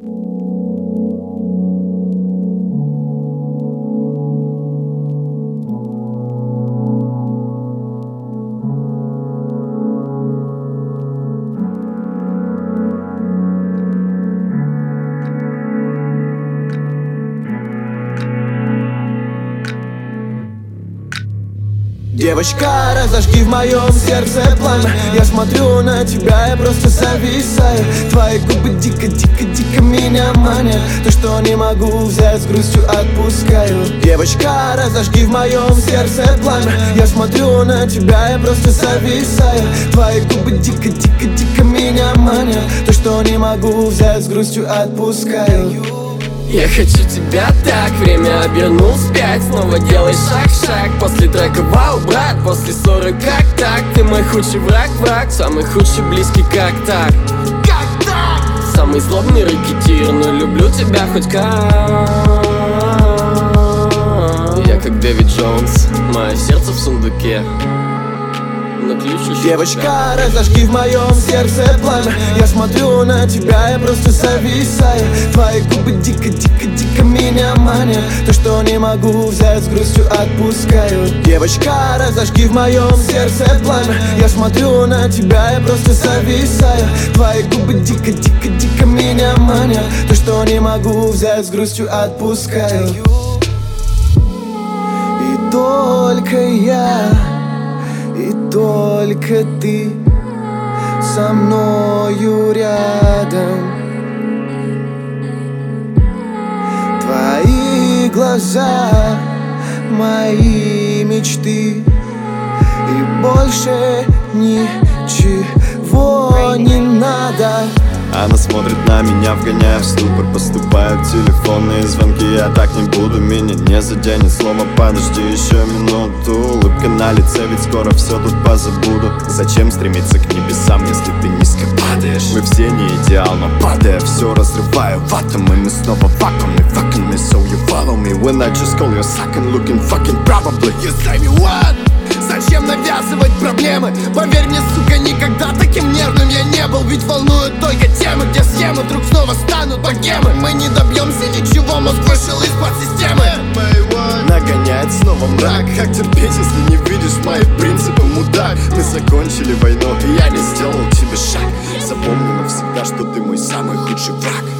Девочка, разожги в моем сердце пламя. Я смотрю на тебя, я просто зависаю. Твои губы дико меня манят. То, что не могу взять, с грустью отпускаю. Девочка, разожги в моем сердце пламя. Я смотрю на тебя, я просто зависаю. Твои губы дико меня манят. То, что не могу взять, с грустью отпускаю. Я хочу тебя так, время обернул вспять. Снова делай шаг, после трека вау, брат. После ссоры как так? Ты мой худший враг, самый худший близкий как так? Самый злобный рэкетир, но люблю тебя хоть как. Я как Дэвид Джонс, мое сердце в сундуке. Девочка, разожги в моем сердце пламя. Я смотрю на тебя, я просто зависаю. Твои губы дико меня манят. То, что не могу взять, с грустью отпускаю. Девочка, разожги в моем сердце пламя. Я смотрю на тебя, я просто зависаю. Твои губы дико меня манят. То, что не могу взять, с грустью отпускаю. И только я, и только ты со мною рядом. Твои глаза, мои мечты, и больше ничего не надо. Она смотрит на меня, вгоняя в ступор. Поступают телефонные звонки, я так не буду. Меня не заденет слово подожди еще минуту. Улыбка на лице, ведь скоро все тут позабуду. Зачем стремиться к небесам, если ты низко падаешь? Мы все не идеал, но падая, все разрываю в атом. И мы снова в вакууме, fucking me, so you follow me. When I just call you sucking, looking fucking probably. You say me what? Зачем навязывать проблемы? Поверь мне, сука, никогда таким нервным я не был. Ведь волнуют только темы, где схемы вдруг снова станут богемы. Мы не добьемся ничего, мозг вышел из-под системы. Нагоняет снова мрак. Как терпеть, если не видишь мои принципы, мудак? Мы закончили войну, и я не сделал тебе шаг. Запомни навсегда, что ты мой самый худший враг.